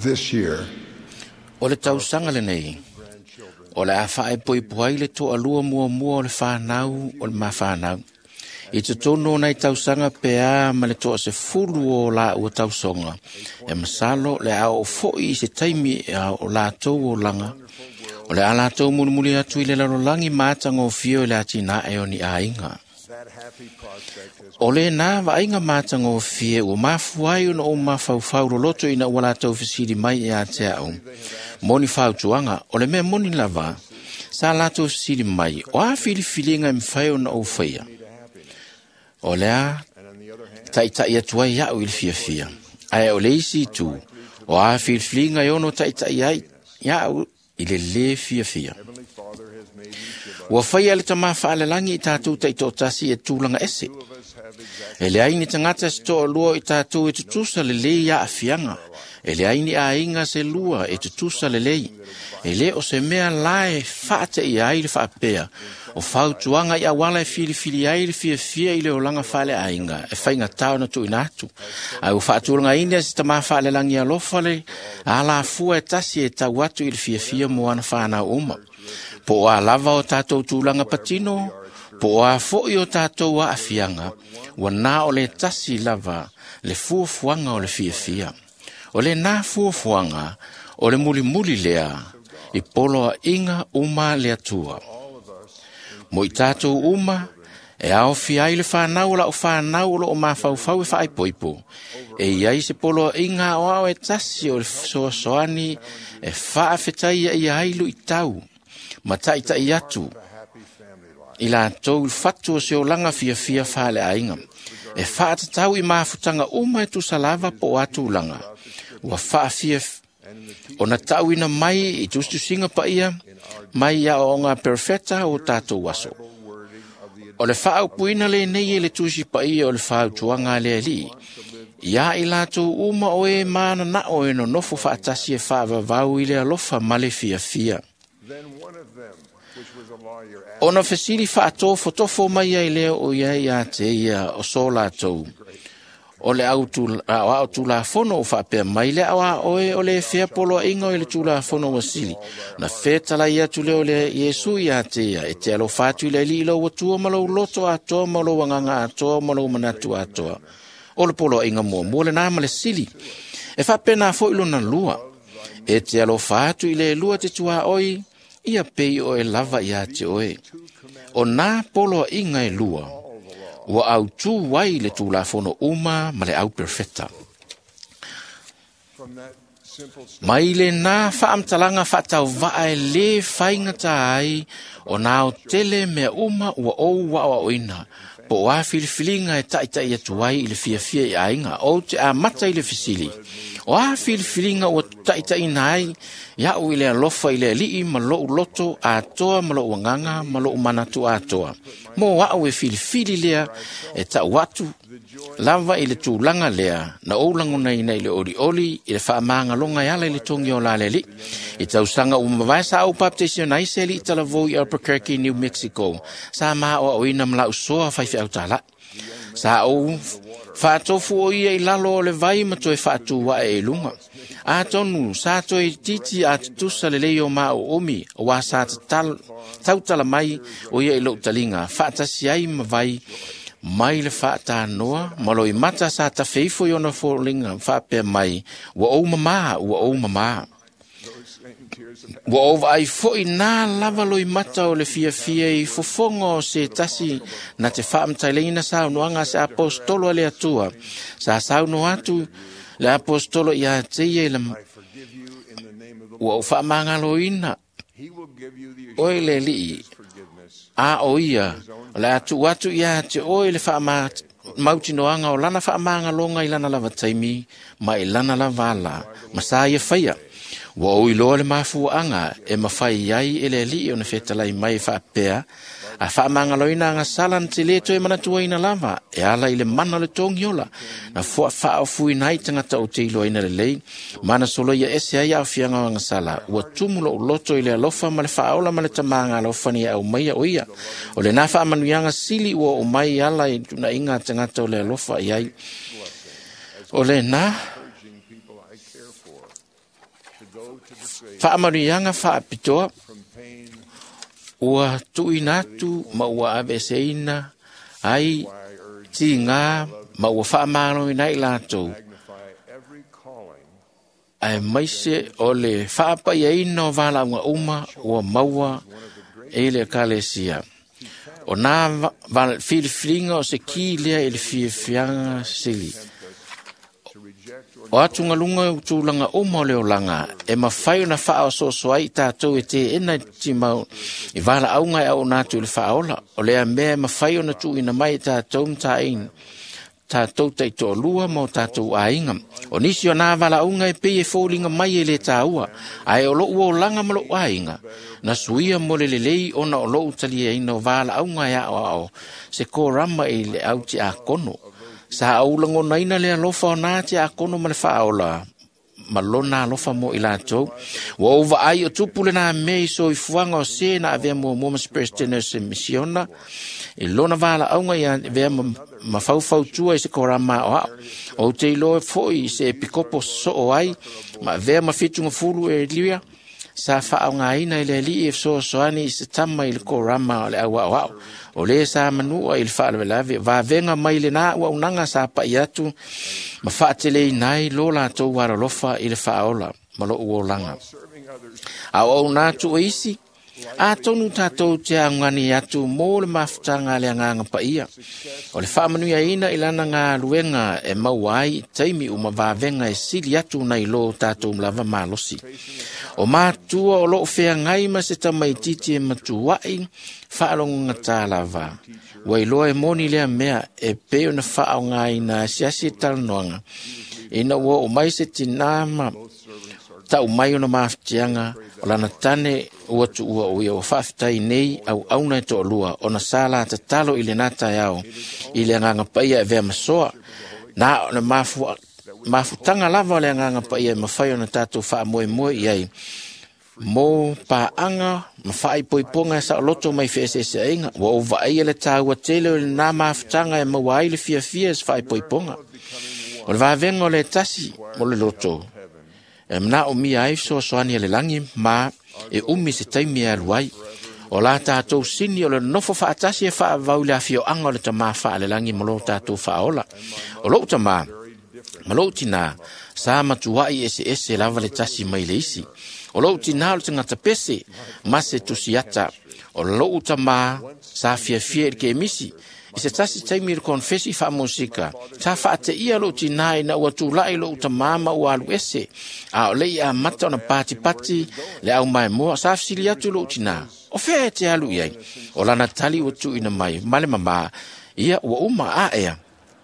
this year, O le tausanga le nei. O le awhae poi puai le to alua mua mua o le whanau o le mawhanau. I te tono nei tausanga pea ma le toa se fulu o la ua tausonga. E masalo le au o foi i se taimi o la tau o langa. O le ala tau muli atu i le larolangi mātanga o fio i le atina e o ni a inga. O le nā wa inga mātanga o fie o mafuai una o mafau loto ina ua la tau fisiri mai e a te au. Moni whau tuanga, o le mea moni lava, sa la tau fisiri mai, o a filifilinga mwhai o na o whaia. O lea, tai atuai iau i le fia. Ai o le isi tu, o a filifilinga i ono tai iau i le fia. Ua whaia le tama whaalelangi i tātou tai tō tasi e tūlanga ese. E le aini tangata se tō lua i tātou e tutusa le lei a afianga. E le aini a inga se lua e tutusa le lei. E le o se mea lae whaate i aile whaapea. O whautuanga i awala e fili aile fia i le o langa whaale a inga. E whainga tau na tu inatu. Ai o whaatulanga india se tama whaalelangi a lofale. A la fua e tasi e tau atu i le fia moana whaana uma. Po a lava o tātou tūlanga patino, po a fo'i o tātou a afianga, wa nā o le tasi lava le fuafuanga o le fia. O le nā fuafuanga o le muli lea, i polo a inga uma le atua. Mo i tātou uma, e ao fia i le whanau la o whanau lo o mawhauwhau e whaai poipo. E iai se polo a inga o ao e tasi o le soani e whaafetai i ailu i tau. Matai tai atu. I la tau fatu o se o langa fia whale ainga. E whaata tau i mafutanga uma e tu salava po atu langa. Ua wha fia o na tau ina mai i tustu singa pa ia, mai ia o ngā perfeta o tātou waso. O le wha puina le nei le tusi pa ia o le wha tuanga le li. Ia i la tau uma o e mana na o e no nofo whaatasi e wha vavau i le alofa male fia. Ona fesili whaato fotofo mai ai leo o iai a te ia o so la tau. O le au tu la fono o whaapea mai le awa oe o le whea polo ingo i le tu la fono o sili. Na whetala ia tu leo le Iesu i a te ia. E te alo whatu i le li ilo watua malau loto atoa, malau wanganga atoa, malau manatu atoa. O le polo inga mua le nama le sili. E whaapea na fo ilo na lua. E te alo whatu i le lua te tua oi. Ia pei o e lava ia te oe. O nā polo inga e lua. Ua au tū wai le tū la fono uma ma le au perfecta. Mai le nā whaamtalanga whatau waa e le whainga ta ai o nā o tele mea uma ua ou wa o ina. Po wa filifilinga e tai atuai i le fia i ainga. O te a mata i le fisili. O a filifilinga ua tai nai. Ia o i le alofa i le lii ma lou loto a toa ma lou wanganga ma lou manatu a toa. Mo wa o e filifili lea e ta watu. Lava i le tūlanga lea na oulango nei le oli i le whaamanga longa i ala i le tongi o la le li. I tausanga umawai sa au baptisio na iseli i talavou i Albuquerque, New Mexico. Sa maa o ina mla usoa whaifi au tala. Sa au whaatofu o ia i lalo o le vai ma toi whaatu wa e lunga. A tonu, sa toi titi a tutusa le leo maa o omi, o wa sa tautala mai o ia i lo talinga. Whaatasi ai ma vai mai le whaata noa, malo i mata sa ta feifo i ona fōlinga whaapea mai, wa ou mama. Wa ova ai fo i nā lava lo i mata o le fia i fofongo se tasi na te whaamtaileina sa unuanga se apostolo le atua. Sa sauno atu le apostolo i a teie le wa o whaamangalo ina. Oe le li a o ia le atu ia te oe le mautinoanga o lana whaamangalo i lana lava taimi ma i lana lava ala. Masa ia whaia. Wa o ilo le mafuanga e mawhai iai e le li o na whetalai mai whaapea. A whaamangaloina anga salan te leto e manatua ina lava. E ala i le mana le tongiola. Na fua whao fui nai tangata o te ilo ina le lei. Mana solo ia ese ai au fianga anga sala. Ua tumulo o loto i le alofa ma le whaola ma le tamanga alofa ni au mai o ia. O le na whaamanuianga sili ua o mai ala i tuna inga tangata o le alofa iai. O le na whaamanuianga whaapitoa, ua tuinatu ma ua aveseina, ai ti ngā ma ua whaamano inai lātou. Ai maise o le whaapai aina o wala unga uma ua maua e le kalesia. O nā whiriwhiringa o se ki lea e le whiawhianga sili. O atu ngalunga utulanga uma o leo langa, e mawhai na wha o soai tātou e te ena ti mau i wala aunga e au nātu le whaola. O lea mea mawhai o na tu ina mai tātou mta ein. Tātou tai tō lua mo tātou ainga. O nisi o nā wala aunga e pei e fōlinga mai e le tāua. Ai o lo ua o langa malo ainga. Na suia mo le lei ona o lo utali e ino wala aunga e ao ao. Se ko rama e le au ti a kono. Sa aulango naina le alofa o nā ti a kono ma le whaola. Malona alofa mo i lātou. Wa ova ai o tupule nā mei so i fuanga o se na avea mo ma sprestene se misiona. E lona wala aunga ia vea ma fau tua i se korama o ao. O te ilo e foi se pikopo so o ai. Ma vea ma fitunga fulu e liwia. Sa whaonga ina i le li e so soani i se tama i le korama o le awa o ao. O le sa manua i le whaalawelawe. Va venga mai le nā ua unanga sa pa i atu. Ma whaatele i nai lo lātou wara lofa i le whaola. Ma lo uolanga. A o nātu o isi. A tonu tātou te angani atu mō le mafutanga le anganga pa ia. O le whaamanuia ina i lana ngā luenga e mauai taimi uma vāvenga e sili atu nei lo tātou mlava malosi. O mātua o loo whea ngai ma se tamaititi e matuai whaalonga tā lava. Wai loa e moni lea mea e peo na whaao ngai na siasi e talanoanga. Ina ua o mai se tinama tau mai o na mafutianga o lana tane ua tu ua o ia o whaafitai nei au auna e to lua o na sala ta talo i le nata iao i le anganga paia e vea masoa na o na mafutanga lava o le anganga paia e mawhai o na tātou wha moe moe iai mo pa anga ma whai poiponga sa loto mai whesese ainga wa o vai le tāua tele o le nā mafutanga e mawai le fia sa whai poiponga o le vāvenga o le tasi mo le loto. E mna o mi ai so soani le langi ma e umi se taimi e aluai. O la tātou sini o le nofo whaatasi e wha vau le afio anga o le tamā wha le langi malo tātou whaola. O lo tamā, malo tina, sa matuai ese lava le tasi mai le isi. O lo tina o le tangata pese, ma se tusiata. O lo tamā, sa fia ke emisi. I se tasi taimi le konfesi wha musika. Ta wha te ia lo tina na ua tūlai lo utamama ua alu ese. A o lei a mata o na pati le au mai moa. Sa fsili atu lo tina. O whea e te alu iai. O lana tali ua tu ina mai. Male mama. Ia ua uma a ea.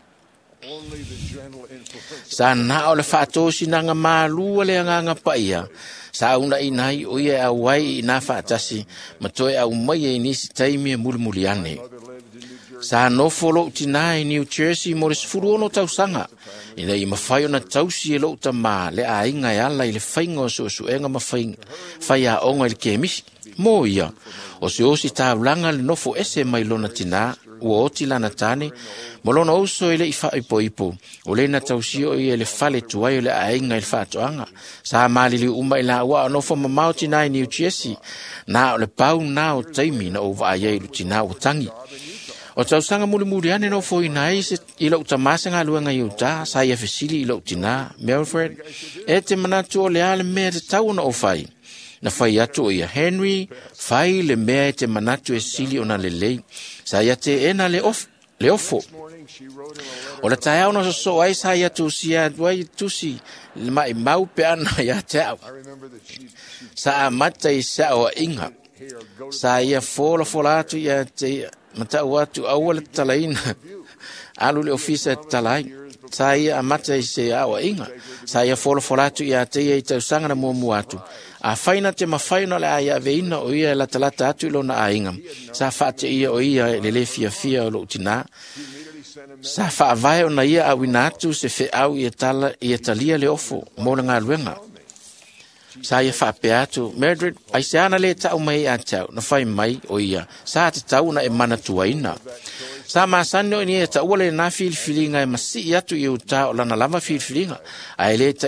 Sa na o le whaatosi nanga maa lua le anganga pa ia. Sa una inai o ia a wai i na whaatasi. Matoe au mai e nisi taimi e mulimuli ane. Sa no folo tina i New Jersey mo le sifuru ono tausanga. Ina i mawhai ona tausi e lo tama le a inga e ala i le whainga o su enga mawhai a onga i le kemisi. Mo ia, o se osi tāulanga le nofo ese mai lona tina, ua oti lana tane, mo lona oso i le i wha ipo. O le na tausi o i le fale tuai o le a inga i le whaatoanga. Sa mali li uma i la ua o nofo mamao tina i New Jersey. Na o le pau na o taimi na o va ia i tina o tangi. O tausanga muli ane no fo inai se ilo utamasa ngā luenga i uta, sa ia fesili ilo utina, Melfred, e te manatu o le ale mea te tau na o fai. Na fai atu o ia Henry, fai le mea e te manatu e sili o na lelei, sa ia te ena le ofo. O le tae au na so ai sa ia tu sia duai tusi, le mai mau pe ana ia te au. Sa amata i sa o inga, sa ia fola atu ia te mata watu awal talaina alu le ofisa talai sai amata i se awa inga sai fola tu ia te i te sanga na mo atu a faina te mafaina le ia veina o ia la talata atu lo na ainga sa fate ia o ia le fia lo tina sa fa vai ona ia awinatu se fe au ia talia le ofo mo nga luenga sa ia fa peatu Madrid ai se ana le tau mai a tau na fai mai o ia sa te tau na e mana tuaina sa masano ni e tau le na filinga e masi atu i uta o lana lava filinga ai le tai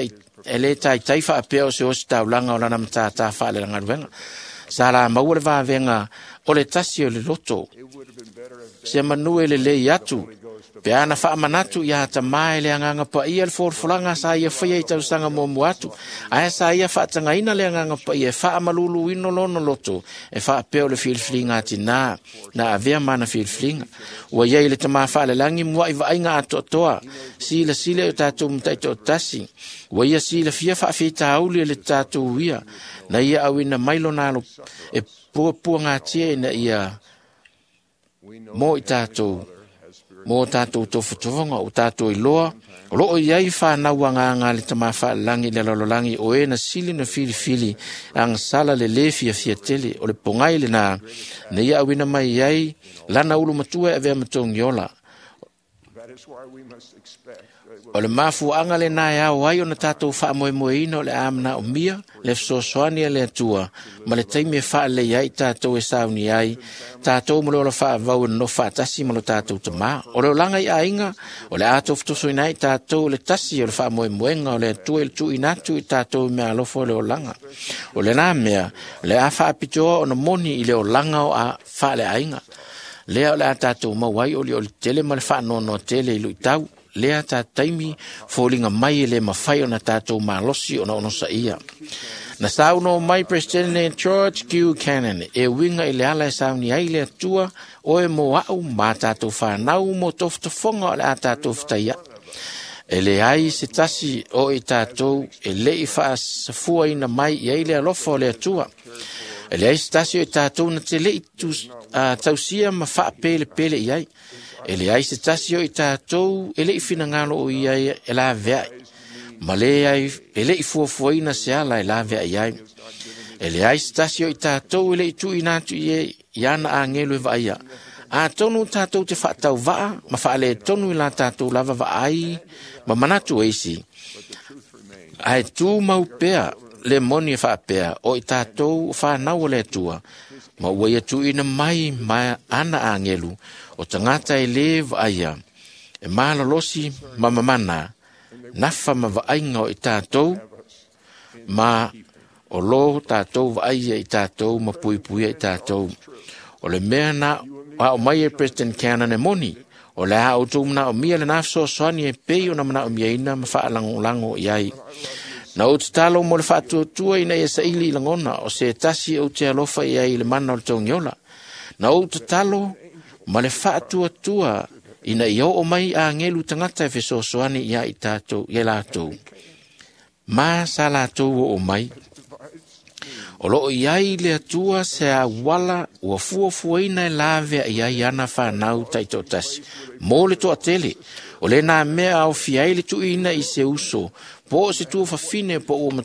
e le tai whaapea o se o se taulanga o lana matata whaale langa ruenga. Sa la maua le vāvenga o le tasi o le loto. Se manue le lei atu. Pe ana whaamanatu ia ta mai le anganga pa ia le forfolanga sa ia whaia i tausanga momu atu. Aia sa ia whaatanga ina le anganga pa ia whaamalulu ino lono loto. E whaapea o le filflinga ati na avea mana filflinga. Ua iei le tama whaale langi mua i vainga ato atoa. Sila o tātou mtaito o tasi. Ua ia sila fia whaafita auli le tātou ia. Na ia awina mailo nalo e pua ngatia ina ia mo i tātou. Mo tātou tofutovanga o tātou i loa. O loo iai whanau anga le tama whaalangi le lololangi o e na sili na fili ang sala le fia tele o le pongai le na ia awina mai iai lana ulu matua e vea matongi ola. O le mafuanga le nai au ai o na tātou whaamoemoeina o le amna o mia, le fsosoani le atua, ma le taimi e whaale iai tātou e sauni ai, tātou mo le ola whaavau no whaatasi ma lo tātou tama. O le olanga i ainga, o le ato ftoso inai tātou le tasi o le whaamoemoenga o le atua il tu inatu i tātou mea alofo le olanga. O le nā mea, le a whaapitoa o na moni i le olanga o a whaale ainga. Lea o le a tātou mawai o le tele ma le whaanono tele i lui tau. Lea tā taimi fōlinga mai le mawhai o na tātou malosi o na onosa ia. Na sauno mai President George Q. Cannon e winga i le ala e sauni ai le atua o e mo au ma tātou whanau mo toftofonga o le a tātou whtaia. E le ai se tasi o i tātou e le i whaasafua ina mai i ai le alofa o le atua. E le ai se tasi o i tātou na te le i tausia ma whaapele pele i ai. E le ai se tasi o i tātou e le i finangalo o i ai e la vea. Ma le ai e le i fuafuaina se ala e la vea i ai. E le ai se tasi o i tātou e le i tu inatu i ana a ngelu e vaia. A tonu tātou te whaatau vaa, ma whaale tonu i la tātou lava vaai, ma manatu eisi. Ai tū mau pea, le moni e whaapea, o i tātou whanau le tua. Ma ua ia tu ina mai ana a ngelu, o tangata e le vaia, e malolosi ma mamana, nafa ma vaainga o i tātou, ma o lo tātou vaia i tātou, ma puipuia i tātou. O le mea na, o mai e President Cannon e moni, o le a o tūmna o mia le nafso soani e pei o na mana o mia ina ma whaalango i ai. Na o te talo mo le whaatuatua ina e sa ili i langona, o se tasi o te alofa i ai le mana o le taungiola. Na o te talo, ma le whaatuatua ina i o mai a ngelu tangata e fesosoani ia i tātou, i lātou. Ma sa lātou o mai. O loo i ai le atua se a wala ua fuafuaina e lawea i ai ana whanau taito tasi. Mo le toa tele, o le nā mea au fiai le tuina i se uso, po se tua whawhine po ua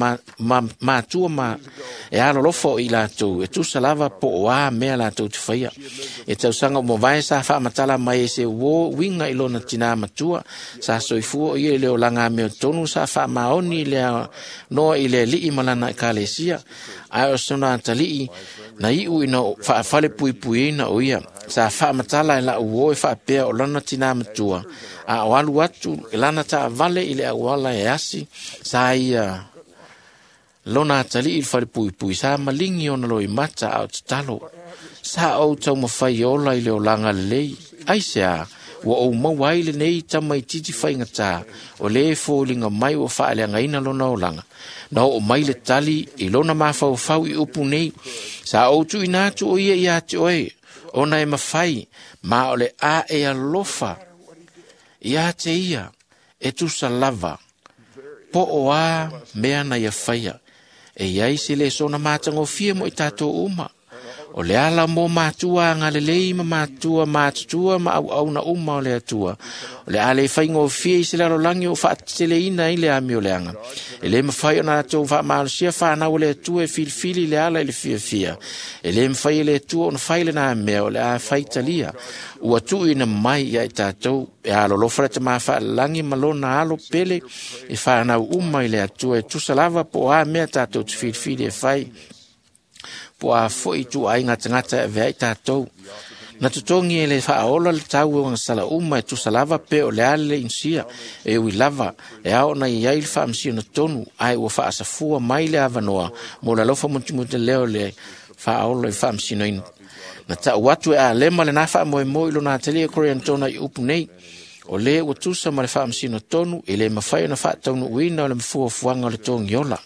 matua ma e alolofo i lātou, e tu salava po oa mea lātou te whaia. E tausanga mo vai sa whaamatala mai e se wo winga i lona tina matua, sa soifua i e leo langa meo tonu sa whaamaoni lea noa i lea lii malana i kālesia, ai o sona talii na iu ina whaafale puipuina o ia, sa whaamatala e la uo e whaapea o lana tina matua, a o alu atu e lana ta vale i le awala e asi, sa ia lona tali i whare pui sa malingi ona lo i mata au te talo, sa au tau mawhai ola i leo langa lei, ai se a, ua o mawai le nei tamai titi whaingata, o le fōlinga mai o whaale ngaina lona o langa, na o mai le tali i lona mawhau i upu nei, sa au tu inatu o ia i ate oe, ona e mawhai, ma o le a e alofa, ia te ia, e tu sa lava, po o a mea na ia whaia, e iai se le sona mātango fia mo i tātou uma, o le ala mo mātua ngale lei ma mātua mātutua ma au na uma o le atua, o le ale whaingo fia i se laro langi o whaatele ina i le ami o leanga, e le mawhai o na tō whaamalusia whanau o le atua e filfili le ala i le fia, e le mawhai le atua o na whaile na mea o le a whaitalia, ua tu ina mai ia i tātou, e alo lofra te maa whaalangi malona alo pele, e whanau uma i le atua e tusalava po a mea tātou te filfili e whai, po a foi tu ai ngata e vei tātou. Na tutongi e le whaola le tau e wanga sala uma e tusa lava pe o le ale insia e ui lava e ao na iai le whaamsio na tonu ai ua whaasafua mai le avanoa mo la lofa muntimuta leo le whaola i whaamsio na ina. Na tau watu e a lema le nafa moe mo ilo na telia kore antona i upu nei o le ua tusa ma le whaamsio na tonu e le mawhai na whaataunu uina o le mfua fuanga o le tongi ola.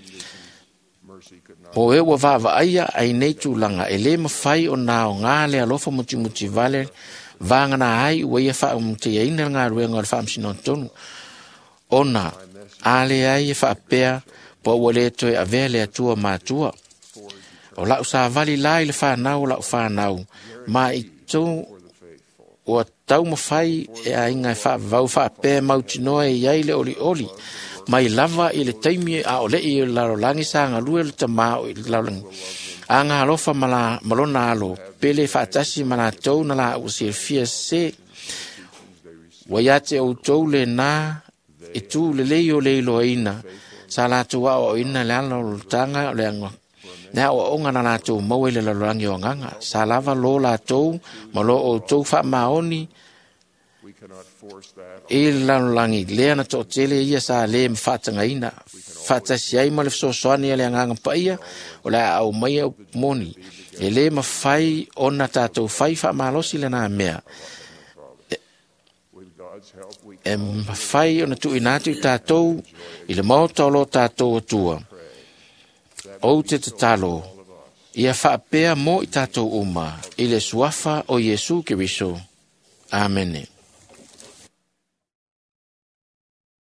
O e ua vava aia ai nei tūlanga e le mawhai o nā o ngā le alofa muti vale vanga na ai ua ia wha muti e ina ngā ruenga o le whaamsino tonu. Ona, ale ai e whaapea po ua le toe a vea le atua mātua. O lau sa vali lai le whanau lau whanau, ma i tō o tau mawhai e a inga vau whaapea mautinoa e iai le oli. Mai lava i le taimi a o le i laro langi sa ngā lue le tamao i lau langi. A ngā alofa malona alo, pele whaatasi mana tau na la o se fia se. Waiate o tau le nā, e tū le leo le ilo ina, sa la tua o ina le alo le tanga o le anga. Nea o onga na la tau maue le laro langi o nganga, sa lava lo la tau, ma lo o tau wha maoni, e langi lea na to tele ia sa le mfatanga ina fatasi ai ma le sosoani le nganga paia o la au mai moni e le mafai ona tatou fai fa malosi le na mea e mafai ona tu inatu tatou i le mauta lo tatou tua o te talo ia fa pea mo i tatou uma i le suafa o Yesu Keriso. Amen.